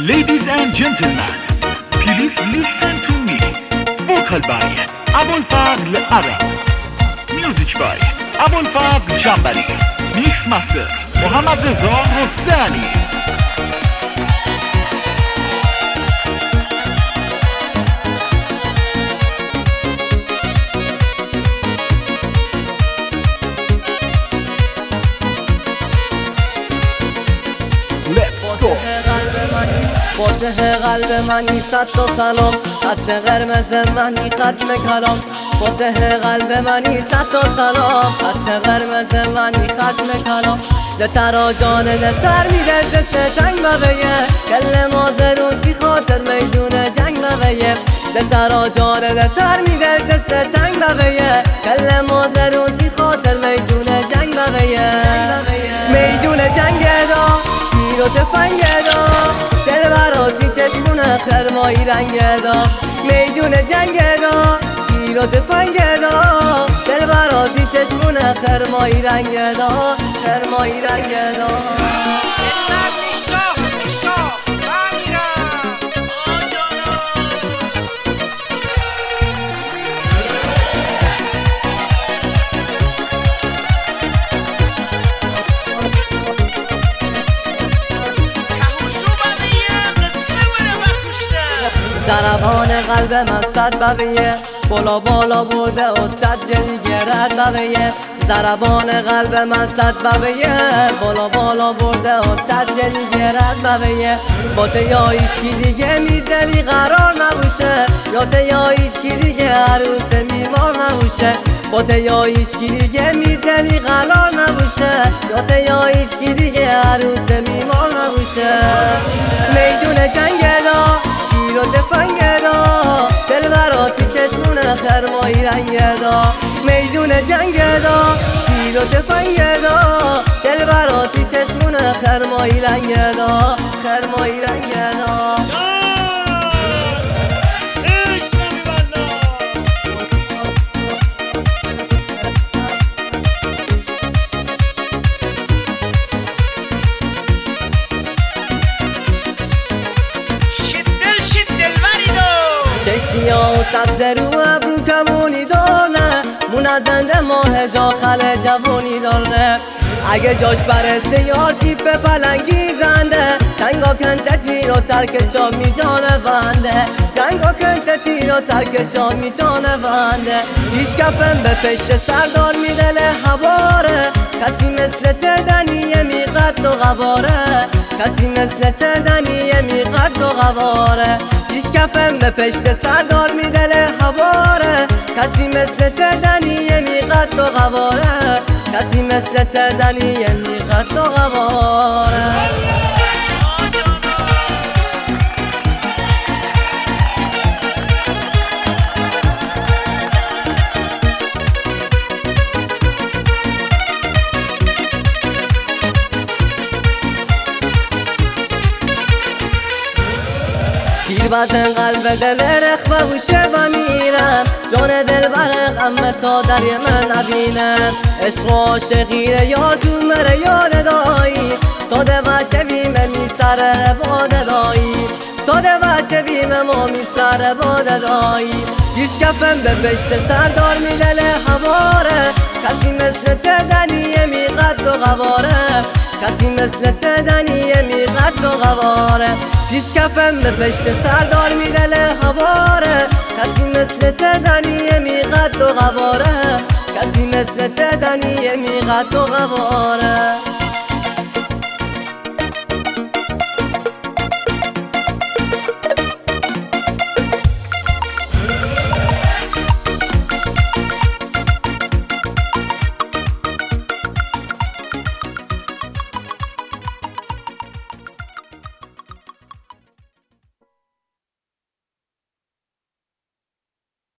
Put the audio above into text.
Ladies and gentlemen, please listen to me. Vocal by Abulfazl Arab. Music by Abulfazl Jambari. Mix master Mohammad Reza Rostani. فاتح قلب منی صد تا سلام، خط قرمز منی ختم کلام. فاتح قلب منی صد تا سلام، خط قرمز منی ختم کلام. لترا جان لتر میره دست تنگ بویه، کل مازرون تی خاطر میدون جنگ بویه. لترا جان لتر میره دست تنگ بویه، کل مازرون تی خاطر میدون جنگ بویه. میدون جنگ دا تیر و تفنگ دا، دل براتی چشمونه خرمایی رنگ دا. میدون جنگ دا تیر و تفنگ دا، دل براتی چشمونه خرمایی رنگ دا، خرمایی رنگ دا. ضربان قلب من صد بویه، بالا بالا برده و صد جلیگه رد بویه. ضربان قلب من صد بویه، بالا بالا برده و صد جلیگه رد بویه. با ته یا ایشکی دیگه میدلی قرار نبوشه، یا ته یا ایشکی دیگه عروس میمار نبوشه. با ته یا ایشکی دیگه میدلی قرار نبوشه، یا ته یا ایشکی دیگه عروس میمار نبوشه. میدون جنگ دا تیر و تفنگ دا، دل براتی چشمونه خرمایی رنگ دا. میدون جنگ دا تیر و تفنگ دا، دل براتی چشمونه خرمایی رنگ دا، خرمایی رنگ دا. سیاه و سبز رو ابرو کمونی داره، منزنده ماه جا خل جوانی داره. اگه جاش برسه یار تیپ پلنگی زنده، جنگا کنت تیر و ترکشا می جانه بنده، جنگا کنت تیر و ترکشا می جانه بنده. هیچ کفن به پشت سردار می دل هواره، کسی مثل تدنیه می قد و غواره، کسی مثل تدنیه می قد و غواره. هیچ کفن به پشت سردار می دل هواره، کسی مثل تدنیه می قد و غواره، کسی مثل تدنیه می قد و غواره. تیر بزن قلب دل رخ بوشه و میرم، جان دل بر غم تا در من نبینم. عشق و عاشقی یار تو مره یاد دایی، ساده و چویم می سر باد دایی، ساده و چویم ما می سر باد دایی. هیچ کفن به پشت سردار می دل هواره، کسی مثل تدنیه می قد و غواره، کسی مثل تدنیه می قد و غواره. هیچ کفن به پشت سردار می دل هواره، کسی مثل تدنیه می قد و غواره، کسی مثل تدنیه می قد و غواره.